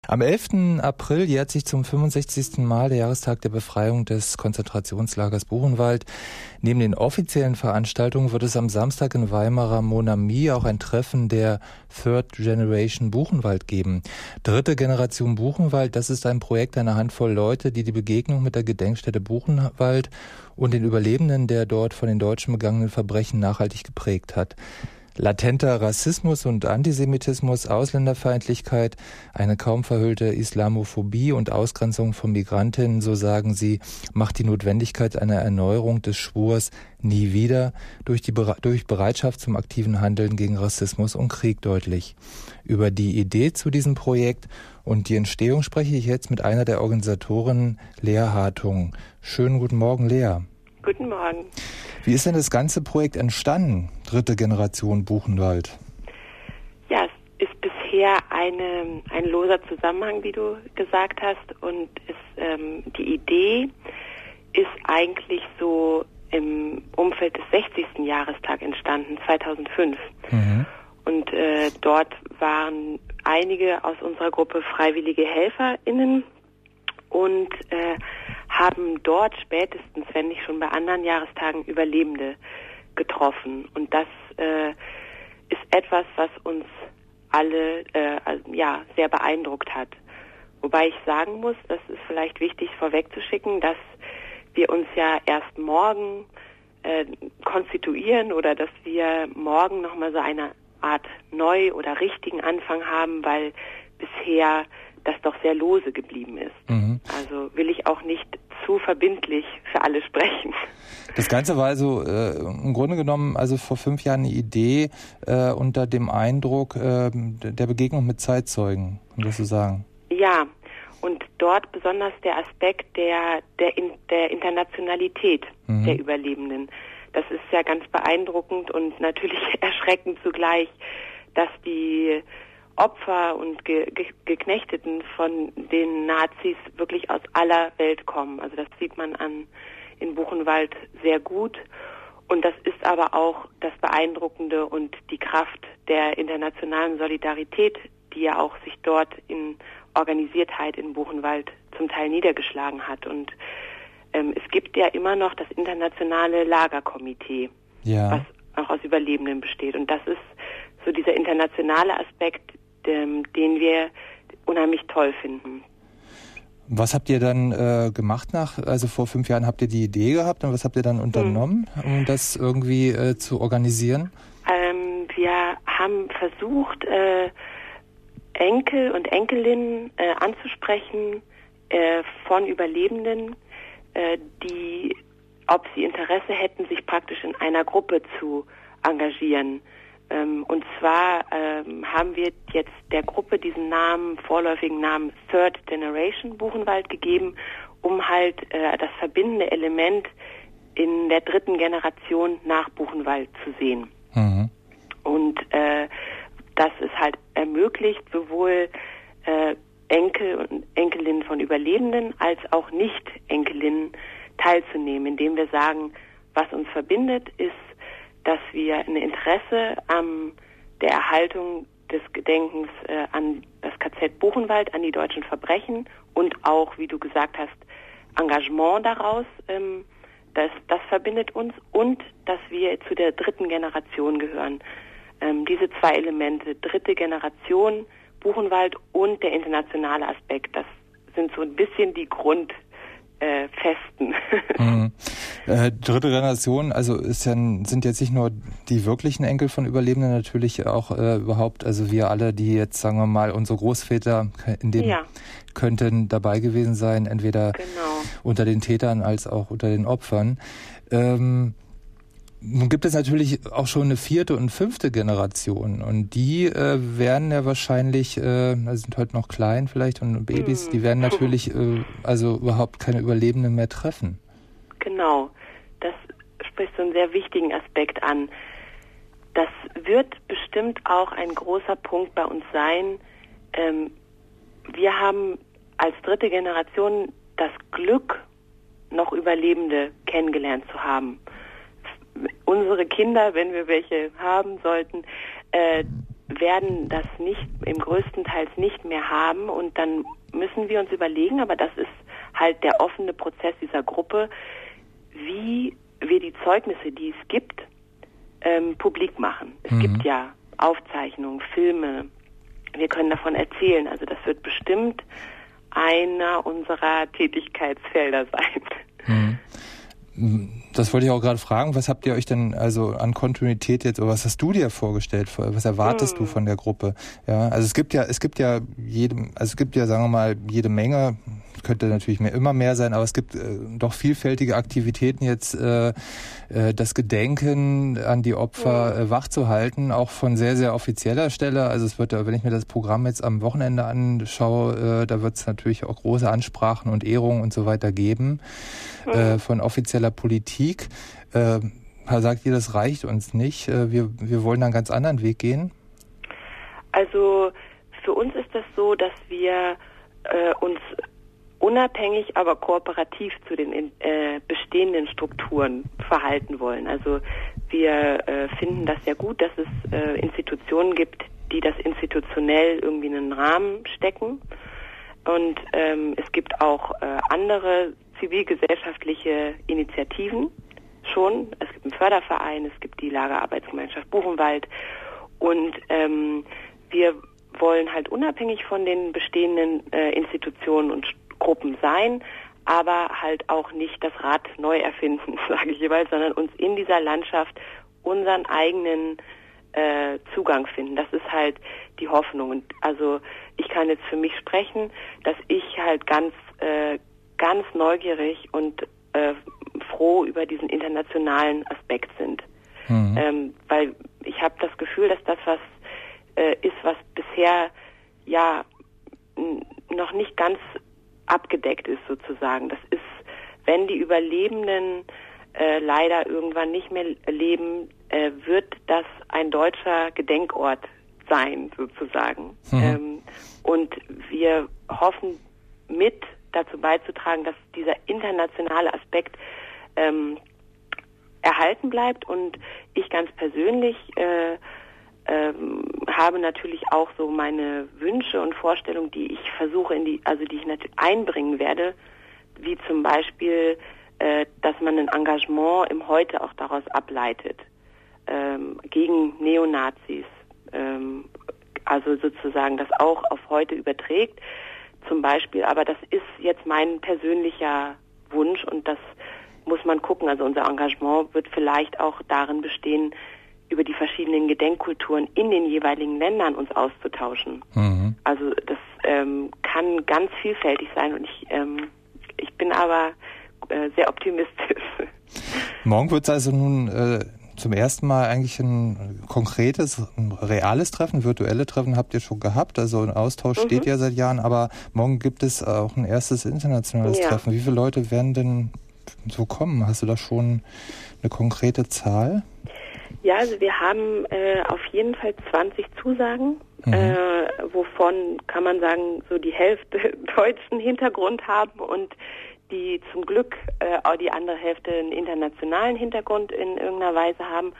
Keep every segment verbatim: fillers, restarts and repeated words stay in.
Am elften April jährt sich zum fünfundsechzigsten Mal der Jahrestag der Befreiung des Konzentrationslagers Buchenwald. Neben den offiziellen Veranstaltungen wird es am Samstag in Weimarer Mon Ami auch ein Treffen der Third Generation Buchenwald geben. Dritte Generation Buchenwald, das ist ein Projekt einer Handvoll Leute, die die Begegnung mit der Gedenkstätte Buchenwald und den Überlebenden der dort von den Deutschen begangenen Verbrechen nachhaltig geprägt hat. Latenter Rassismus und Antisemitismus, Ausländerfeindlichkeit, eine kaum verhüllte Islamophobie und Ausgrenzung von Migrantinnen, so sagen sie, macht die Notwendigkeit einer Erneuerung des Schwurs nie wieder durch die Bere- durch Bereitschaft zum aktiven Handeln gegen Rassismus und Krieg deutlich. Über die Idee zu diesem Projekt und die Entstehung spreche ich jetzt mit einer der Organisatorinnen, Lea Hartung. Schönen guten Morgen, Lea. Guten Morgen. Wie ist denn das ganze Projekt entstanden, dritte Generation Buchenwald? Ja, es ist bisher eine, ein loser Zusammenhang, wie du gesagt hast. Und es, ähm, die Idee ist eigentlich so im Umfeld des sechzigsten Jahrestags entstanden, zweitausendfünf. Mhm. Und äh, dort waren einige aus unserer Gruppe freiwillige HelferInnen und äh, haben dort spätestens, wenn nicht schon bei anderen Jahrestagen, Überlebende getroffen. Und das äh, ist etwas, was uns alle äh, ja sehr beeindruckt hat. Wobei ich sagen muss, das ist vielleicht wichtig vorwegzuschicken, dass wir uns ja erst morgen äh, konstituieren oder dass wir morgen nochmal so eine Art neu oder richtigen Anfang haben, weil bisher das doch sehr lose geblieben ist. Mhm. Also will ich auch nicht zu verbindlich für alle sprechen. Das Ganze war also äh, im Grunde genommen also vor fünf Jahren eine Idee äh, unter dem Eindruck äh, der Begegnung mit Zeitzeugen, um das zu sagen. Ja, und dort besonders der Aspekt der der, in, der Internationalität mhm. der Überlebenden. Das ist ja ganz beeindruckend und natürlich erschreckend zugleich, dass die Opfer und Ge- Ge- Geknechteten von den Nazis wirklich aus aller Welt kommen. Also das sieht man an in Buchenwald sehr gut. Und das ist aber auch das Beeindruckende und die Kraft der internationalen Solidarität, die ja auch sich dort in Organisiertheit in Buchenwald zum Teil niedergeschlagen hat. Und ähm, es gibt ja immer noch das internationale Lagerkomitee, ja. was auch aus Überlebenden besteht. Und das ist so dieser internationale Aspekt, den wir unheimlich toll finden. Was habt ihr dann äh, gemacht nach, also vor fünf Jahren habt ihr die Idee gehabt und was habt ihr dann unternommen, hm. um das irgendwie äh, zu organisieren? Ähm, wir haben versucht, äh, Enkel und Enkelinnen äh, anzusprechen äh, von Überlebenden, äh, die, ob sie Interesse hätten, sich praktisch in einer Gruppe zu engagieren. Und zwar ähm, haben wir jetzt der Gruppe diesen Namen, vorläufigen Namen Third Generation Buchenwald gegeben, um halt äh, das verbindende Element in der dritten Generation nach Buchenwald zu sehen. Mhm. Und äh, das ist halt ermöglicht, sowohl äh, Enkel und Enkelinnen von Überlebenden als auch Nicht-Enkelinnen teilzunehmen, indem wir sagen, was uns verbindet, ist, dass wir ein Interesse an der Erhaltung des Gedenkens äh, an das K Z Buchenwald, an die deutschen Verbrechen und auch, wie du gesagt hast, Engagement daraus, ähm, das, das verbindet uns und dass wir zu der dritten Generation gehören. Ähm, diese zwei Elemente, dritte Generation, Buchenwald und der internationale Aspekt, das sind so ein bisschen die Grund Äh, festen. Mhm. Äh, dritte Generation, also ist ja, sind jetzt nicht nur die wirklichen Enkel von Überlebenden, natürlich auch äh, überhaupt, also wir alle, die jetzt, sagen wir mal, unsere Großväter in dem ja. könnten dabei gewesen sein, entweder genau. unter den Tätern als auch unter den Opfern. Ähm, Nun gibt es natürlich auch schon eine vierte und fünfte Generation und die äh, werden ja wahrscheinlich, äh, also sind heute noch klein vielleicht und Babys, hm. die werden natürlich äh, also überhaupt keine Überlebenden mehr treffen. Genau, das spricht so einen sehr wichtigen Aspekt an. Das wird bestimmt auch ein großer Punkt bei uns sein. Ähm, wir haben als dritte Generation das Glück, noch Überlebende kennengelernt zu haben. Unsere Kinder, wenn wir welche haben sollten, äh, werden das nicht im größten Teil nicht mehr haben und dann müssen wir uns überlegen, aber das ist halt der offene Prozess dieser Gruppe, wie wir die Zeugnisse, die es gibt, ähm, publik machen. Es mhm. gibt ja Aufzeichnungen, Filme, wir können davon erzählen, also das wird bestimmt einer unserer Tätigkeitsfelder sein. Mhm. Das wollte ich auch gerade fragen, was habt ihr euch denn also an Kontinuität jetzt, oder was hast du dir vorgestellt, was erwartest hm. du von der Gruppe? Ja, also es gibt ja, es gibt ja jede, also es gibt ja, sagen wir mal, jede Menge, könnte natürlich mehr, immer mehr sein, aber es gibt äh, doch vielfältige Aktivitäten jetzt, äh, äh, das Gedenken an die Opfer äh, wachzuhalten, auch von sehr, sehr offizieller Stelle. Also es wird, wenn ich mir das Programm jetzt am Wochenende anschaue, äh, da wird es natürlich auch große Ansprachen und Ehrungen und so weiter geben, mhm. äh, von offizieller Politik. Äh, sagt ihr, das reicht uns nicht? Äh, wir, wir wollen da einen ganz anderen Weg gehen? Also für uns ist das so, dass wir äh, uns unabhängig, aber kooperativ zu den äh, bestehenden Strukturen verhalten wollen. Also wir äh, finden das sehr gut, dass es äh, Institutionen gibt, die das institutionell irgendwie in einen Rahmen stecken. Und ähm, es gibt auch äh, andere zivilgesellschaftliche Initiativen schon. Es gibt einen Förderverein, es gibt die Lagerarbeitsgemeinschaft Buchenwald. Und ähm, wir wollen halt unabhängig von den bestehenden äh, Institutionen und Gruppen sein, aber halt auch nicht das Rad neu erfinden, sage ich jeweils, sondern uns in dieser Landschaft unseren eigenen äh, Zugang finden. Das ist halt die Hoffnung. Und also ich kann jetzt für mich sprechen, dass ich halt ganz, äh, ganz neugierig und äh, froh über diesen internationalen Aspekt sind. Mhm. Ähm, weil ich habe das Gefühl, dass das was äh, ist, was bisher ja n- noch nicht ganz abgedeckt ist sozusagen. Das ist, wenn die Überlebenden äh, leider irgendwann nicht mehr leben, äh, wird das ein deutscher Gedenkort sein sozusagen. Mhm. Ähm, und wir hoffen mit dazu beizutragen, dass dieser internationale Aspekt ähm, erhalten bleibt. Und ich ganz persönlich äh, Ähm, habe natürlich auch so meine Wünsche und Vorstellungen, die ich versuche in die, also die ich natürlich einbringen werde, wie zum Beispiel, äh, dass man ein Engagement im Heute auch daraus ableitet, ähm, gegen Neonazis, ähm, also sozusagen das auch auf heute überträgt, zum Beispiel, aber das ist jetzt mein persönlicher Wunsch und das muss man gucken, also unser Engagement wird vielleicht auch darin bestehen, über die verschiedenen Gedenkkulturen in den jeweiligen Ländern uns auszutauschen. Mhm. Also das ähm, kann ganz vielfältig sein und ich, ähm, ich bin aber äh, sehr optimistisch. Morgen wird es also nun äh, zum ersten Mal eigentlich ein konkretes, ein reales Treffen, virtuelle Treffen habt ihr schon gehabt, also ein Austausch mhm. steht ja seit Jahren, aber morgen gibt es auch ein erstes internationales ja. Treffen. Wie viele Leute werden denn so kommen? Hast du da schon eine konkrete Zahl? Ja, also wir haben äh, auf jeden Fall zwanzig Zusagen, mhm. äh, wovon kann man sagen, so die Hälfte deutschen Hintergrund haben und die zum Glück äh, auch die andere Hälfte einen internationalen Hintergrund in irgendeiner Weise haben.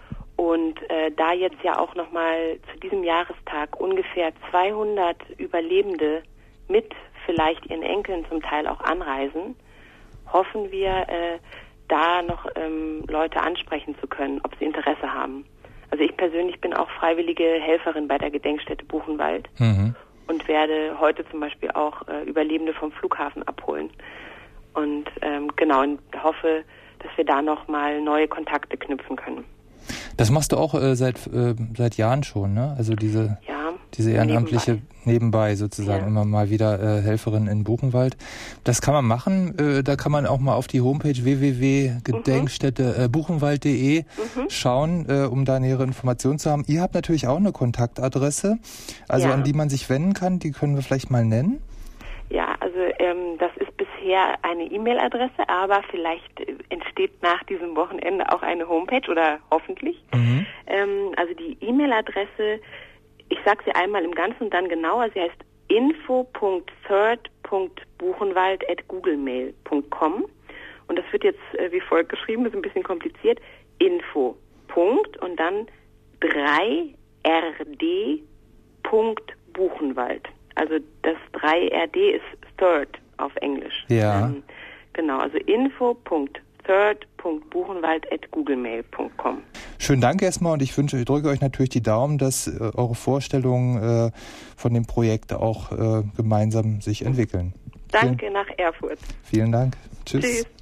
Und äh, da jetzt ja auch nochmal zu diesem Jahrestag ungefähr zweihundert Überlebende mit vielleicht ihren Enkeln zum Teil auch anreisen, hoffen wir, äh, da noch ähm, Leute ansprechen zu können, ob sie Interesse haben. Also ich persönlich bin auch freiwillige Helferin bei der Gedenkstätte Buchenwald mhm. und werde heute zum Beispiel auch äh, Überlebende vom Flughafen abholen. Und ähm, genau, und hoffe, dass wir da noch mal neue Kontakte knüpfen können. Das machst du auch äh, seit äh, seit Jahren schon, ne? Also diese ja, diese ehrenamtliche nebenbei, nebenbei sozusagen ja. immer mal wieder äh, Helferin in Buchenwald. Das kann man machen. Äh, da kann man auch mal auf die Homepage w w w punkt gedenkstätte buchenwald punkt de mhm. schauen, äh, um da nähere Informationen zu haben. Ihr habt natürlich auch eine Kontaktadresse, also ja. an die man sich wenden kann. Die können wir vielleicht mal nennen. Ja, also ähm, das ist bisher eine E-Mail-Adresse, aber vielleicht äh, entsteht nach diesem Wochenende auch eine Homepage oder hoffentlich. Mhm. Ähm, also die E-Mail-Adresse, ich sage sie einmal im Ganzen und dann genauer, sie heißt info punkt third punkt buchenwald at googlemail punkt com und das wird jetzt äh, wie folgt geschrieben, ist ein bisschen kompliziert, info, Punkt und dann drei r d punkt buchenwald. Also das drei R D ist Third auf Englisch. Ja. Ähm, genau, also info punkt third punkt buchenwald at googlemail punkt com. Schönen Dank erstmal und ich wünsche, ich drücke euch natürlich die Daumen, dass äh, eure Vorstellungen äh, von dem Projekt auch äh, gemeinsam sich entwickeln. Danke vielen, nach Erfurt. Vielen Dank. Tschüss. Tschüss.